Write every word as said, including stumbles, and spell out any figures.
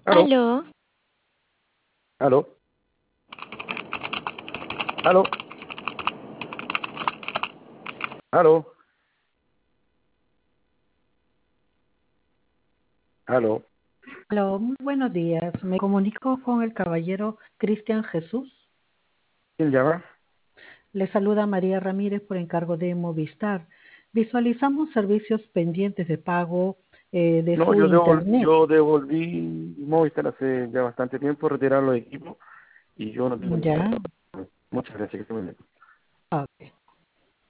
Aló, Aló, aló, aló, aló, aló. Hola, muy buenos días. Me comunico con el caballero Cristian Jesús. ¿Quién llama? Le saluda María Ramírez por encargo de Movistar. Visualizamos servicios pendientes de pago eh, de No, su yo devol- internet. yo devolví Movistar hace ya bastante tiempo, retiraron los equipos y yo no tengo ningún Ya, problema. Muchas gracias, que esté muy bien. ok.